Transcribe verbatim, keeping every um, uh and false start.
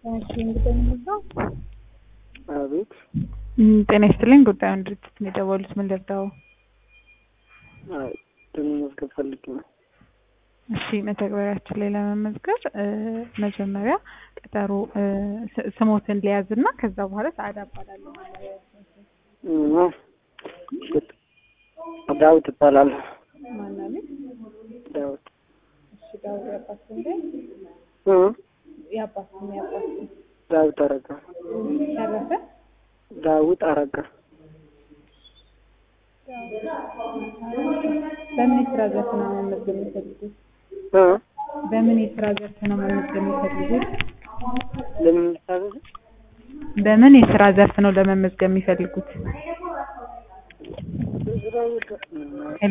አቤት ጤና ይስጥልኝ። ጉዳዩን ድርጅት ነው የደወሉት። ምን ልርዳው? አይ ለመመዝገብ ፈልጌ ነው። እሺ፣ መተግበሪያችን ላይ ለመመዝገብ መጀመሪያ ቀጠሮ ስሞትን ሊያዝና ከዛ በኋላ ሰዓት አባላለሁ ማለት ነው። ዳዊት እባላለሁ። ማን አለ? ዳዊት። እሺ፣ ዳዊት ያባስ እንዴ? እ ያባስ ነው ያባስ ዳዊት አረጋ። ተረፈ ዳዊት አረጋ። በምን የስራ ዘርፍ ነው መመዝገብ የሚፈልጉት? እ በምን የስራ ዘርፍ ነው መመዝገብ የሚፈልጉት? ለምን ታዘዝ? በምን የስራ ዘርፍ ነው ለመመዝገብ የሚፈልጉት?